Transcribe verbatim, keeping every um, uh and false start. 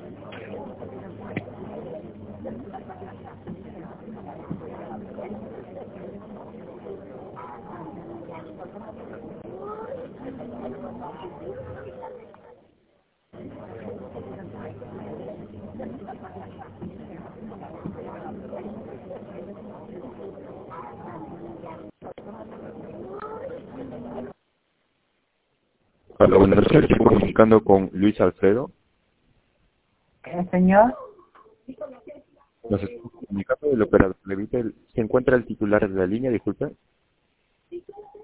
Hola, buenas noches. Estoy comunicando con Luis Alfredo. ¿El señor? Nos estamos comunicando del operador. ¿Se encuentra el titular de la línea? Disculpe.